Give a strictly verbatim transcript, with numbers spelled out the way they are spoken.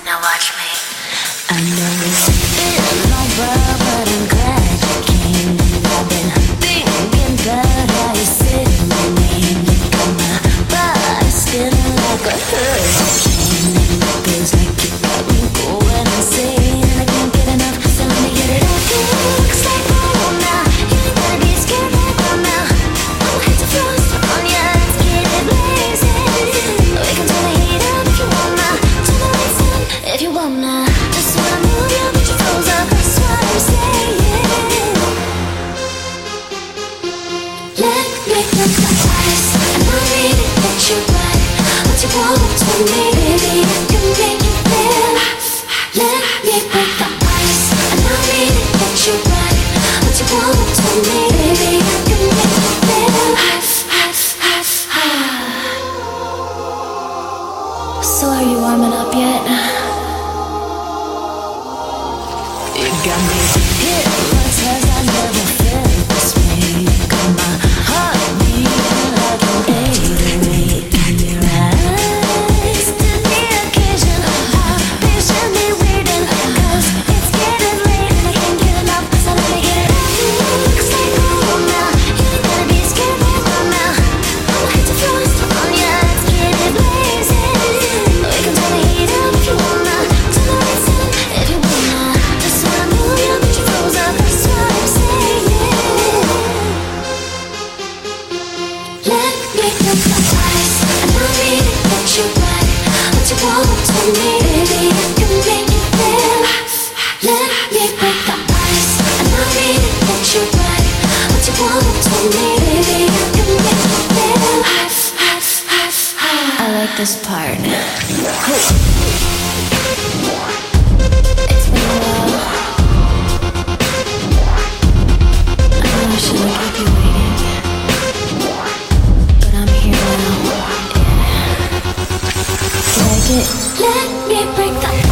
Now watch me. I know it's been over, but I'm glad you came. I've been thinking about how you said my name. You got my body spinning like a hurricane. It feels like you got me going insane, and I can't get enough. So let me get it up. Looks like fall now. You ain't gotta be scared right now. I'm head to frost on ya. Let's get it blazing. We can turn the heat up if you want now. Turn the lights on if you want now. Just wanna move you, but you froze up. That's what I'm saying. Let me look the eyes, and I need it that you're right. What you want to me, baby, I can make it feel. Let me break the ice, and I need it that you're right. What you want to me, baby, I can make it feel. So are you warming up yet? You got me hypnotized, I never felt this way. Got my heart beating like an eight oh eight. In your eyes, to the occasion, I'm patiently waiting. 'Cause it's getting late and I can't get enough. So let me get it up. Looks like fall now. You ain't gotta be scared right now. I'm head to frost on ya. Let's get it blazing. We can turn the heat up if you wanna. Turn the lights on if you wanna. Just wanna move you, but you froze up. That's what I'm saying. Let me look the eyes, and I need it that you're right. What you want to me, baby, I can make it feel. Let me break the ice, and I need it that you're right. What you want to me, baby, I can make it feel. I like this part. It's been a while. I know I shouldn't keep you waiting, but I'm here now. Yeah. Like it. Let me break the